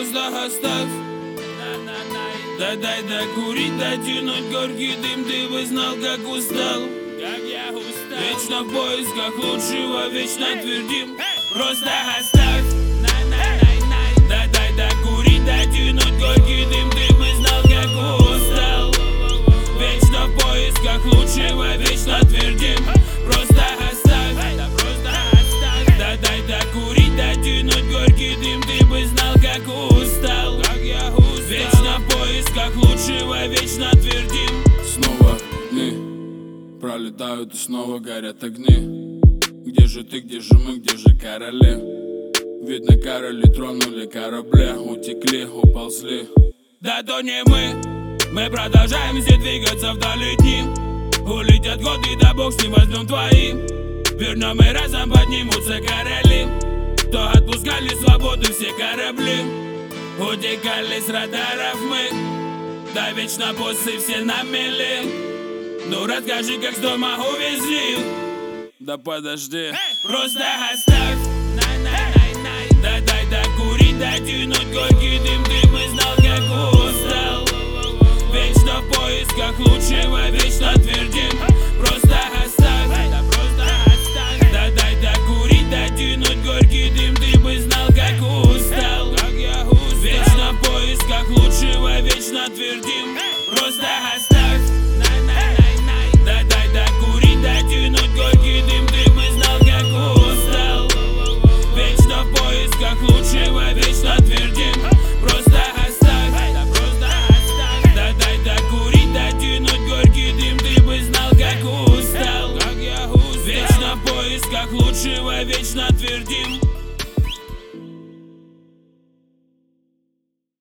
Просто оставь. Дай докурить, дотянуть горький дым. Ты бы знал, как устал. Вечно в поисках лучшего, вечно твердим. Просто оставь. Дай докурить, дотянуть горький дым. Ты бы знал, как устал. Вечно в поисках лучшего, вечно твердим. Просто оставь. Дай докурить, дотянуть горький дым. Ты бы знал, как устал. Вечно в поисках лучшего, вечно твердим. Снова дни пролетают и снова горят огни. Где же ты, где же мы, где же короли? Видно, короли тронули корабли. Утекли, уползли. Да то не мы продолжаем все двигаться вдали дни. Улетят годы, да бог с ним, возьмем твои. Вернем и разом поднимутся короли. То отпускали свободу все корабли. Утекали с радаров мы. Да вечно боссы все на мели. Ну расскажи, как с дома увезли. Да подожди. Просто оставь. Дай докурить, дотянуть горький дым. Ты бы знал, как устал. Вечно в поисках лучшего, вечно твердим. Просто оставь. Дай докурить, дотянуть горький дым. Ты бы знал, как устал. Вечно в поисках лучшего, вечно твердим. Просто оставь. Дай докурить, дотянуть горький дым. Ты бы знал, как устал. Вечно в поисках лучшего, вечно твердим. Просто оставь. Дай докурить, дотянуть горький дым. Ты бы знал, как устал. Вечно в поисках лучшего, вечно твердим.